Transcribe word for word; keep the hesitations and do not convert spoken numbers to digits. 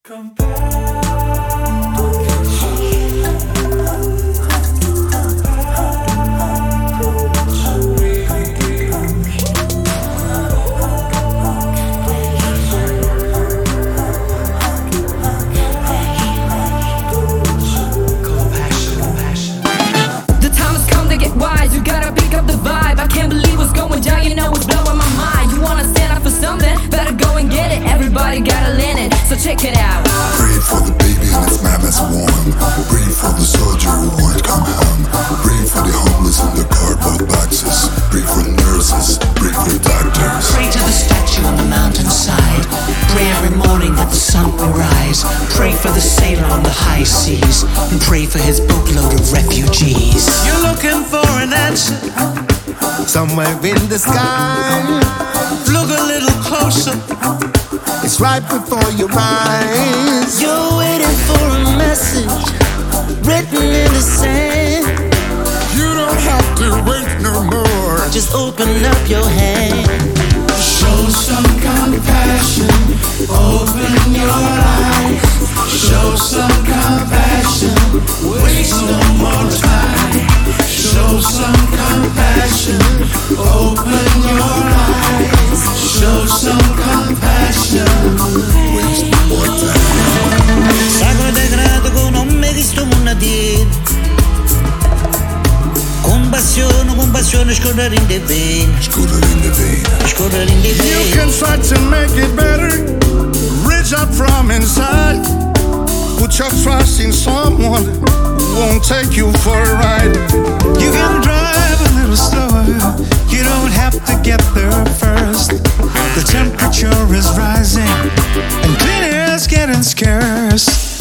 Check it out. Pray for the baby and its mama's warm. Pray for the soldier who won't come home. Pray for the homeless in the cardboard boxes. Pray for nurses. Pray for doctors. Pray to the statue on the mountainside. Pray every morning that the sun will rise. Pray for the sailor on the high seas. And pray for his boatload of refugees. You're looking for an answer somewhere in the sky. Look a little closer. It's right before your eyes. You're waiting for a message written in the sand. You don't have to wait no more. Just open up your hand. Show some compassion. Open your eyes. Show some compassion. Waste no more time. Show some compassion. Open your eyes. Show some compassion. Waste no more time. Sacro degrado con nome di sto munadid. Compassione, compassione, scorrere in the vein. Scorrere in the vein. Scorrere in the vein. You can try to make it better. Reach up from inside. Put your trust in someone who won't take you for a ride. You can drive a little slower. You don't have to get there first. The temperature is rising and clean air's getting scarce.